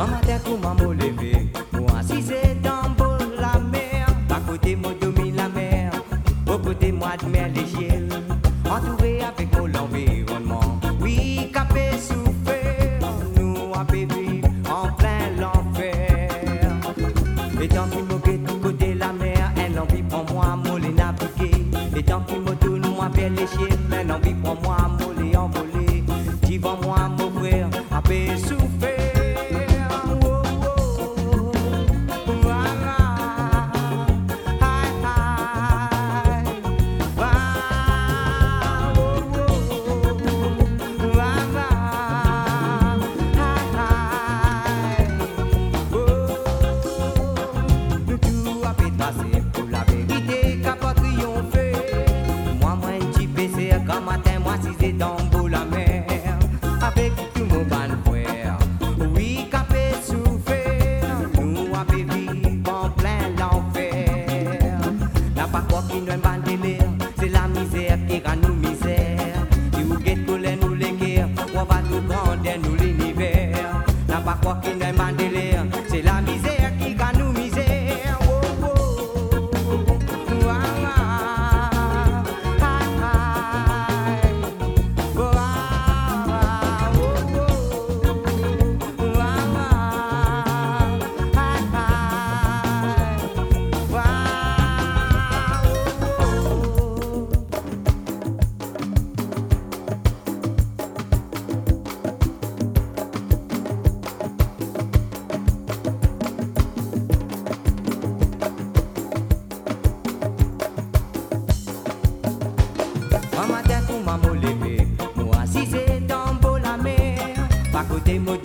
Un matin pour maman levé, moi assisé dans le la mer. À côté moi domine la mer, au côté moi de mer légère. Entouré avec mon environnement, oui capé souffert. Nous à vivre en plein l'enfer. Et tant qu'il me guette du côté la mer, elle envie pour moi, moi les naviguer. Et tant qu'il me tourne moi vers les chiens, elle envie pour moi, moi les envoler. Dis-moi moi mon frère, à paix souffert. C'est la misère qui rend nous misère. Si vous guettez colère nous les guerres, on va tout grandir nous l'univers. N'a pas quoi qu'il n'ait pas de délire. C'est la misère qui rend nous misère. Oh, oh, oh, ah, ah, ah, ah, oh, ah, oh, oh, ah, un matin pour maman levé, moi assisé dans la mer, à côté moi